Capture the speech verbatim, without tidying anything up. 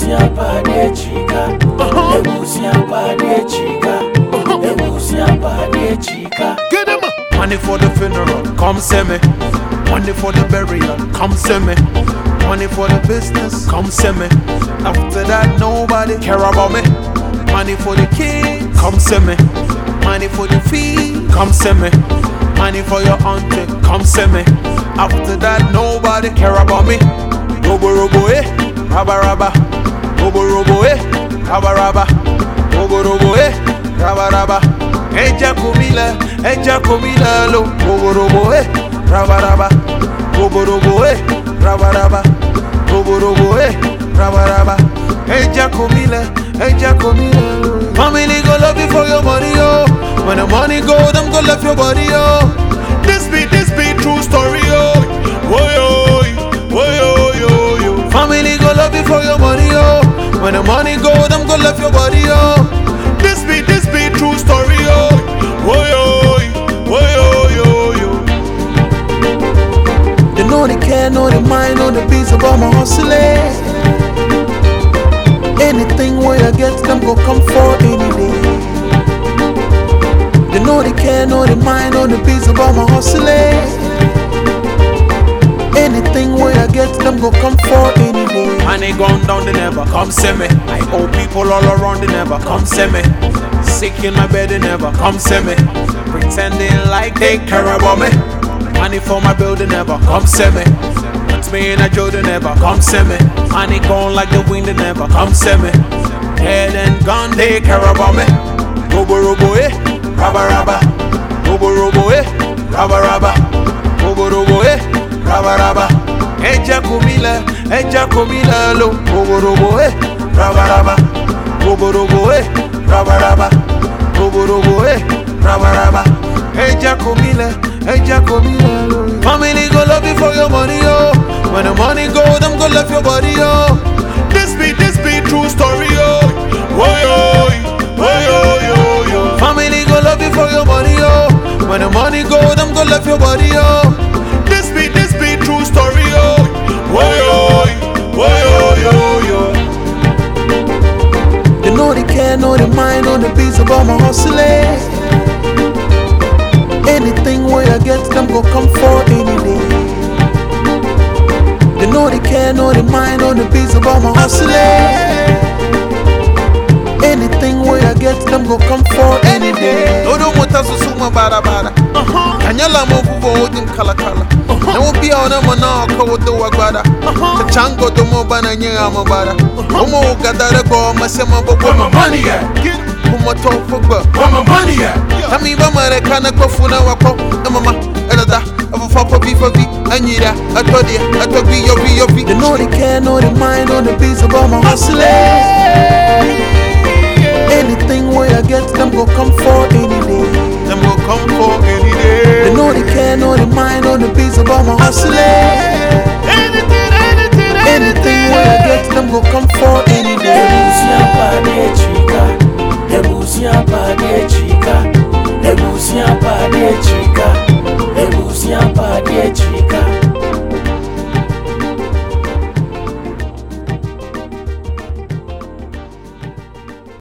Ebusia pade chica. Ebusia pade chica. Ebusia pade chica. Get him. Money for the funeral, come see me. Money for the burial, come see me. Money for the business, come see me. After that, nobody care about me. Money for the kids, come see me. Money for the fee, come see me. Money for your auntie, come see me. After that, nobody care about me. Robo robo eh, raba raba. Robo robo eh, raba raba. Robo robo eh, raba raba. Eja komila, eja komila lo. Robo robo eh, raba raba. Robo robo eh, raba raba. Robo robo eh, raba raba. Eja komila, eja komila lo. Family go love you for your money, yo. When the money go, them go left your body, yo. This be, this be true story, yo. Oh yo, oh yo, yo, yo. Family go love you for your money, yo. When the money go, them go left your body, yo. This be, this be true story, yo. Oh yo, oh yo, yo, yo. They know they care, know they mind, know the beats about my hustling. Anything where I get, them go come for any day. They know they care, know they mind, know the beats about my hustling. Anything where I get, them go come for any day. Money gone down, they never come see me. I owe people all around, they never come see me. Sick in my bed, they never come see me. Pretending like they care about me. Money for my bill, they never come see me. Put me in a jail, they never come see me. Money gone like the wind, they never come see me. Dead and gone, they care about me. Robo robo eh, raba raba. Robo robo eh, raba raba. Robo robo eh, raba raba. Eja komila, eja komila lo. Robo robo eh, raba raba. Robo robo eh, raba raba. Robo robo eh, raba raba. Eja komila, eja komila lo. Family go love you for your money, yo. When the money go, them go left your body, yo. This be, this be true story, yo. Oh yo, oh yo, yo, yo. Family go love you for your money, yo. When the money go, them go left your body, yo. This be, this be true story, yo. Oh yo, oh yo, yo, yo. They know they care, know they mind, know the beats about my hustling. Anything where I get, them go come for any day. They know they care, know they mind, know the beats about my hustling. Anything where I get, them go come for any day. No don't want us to suma bada bada. Kanyala mo bubo odim kala kala. Na wo bia ona mo na ko do wagwada. The chango do mo bana nyanga mo bada. Omo gadare go masema bobo my money ya. Kumo to fogba. Where my money at? Tami ba mare kana ko funa wako. Na mama elada. Avo fa po bi for bi anyira. Atodi atogbi yo bi yo bi. They know they care, know they mind, know the beats about my hustling.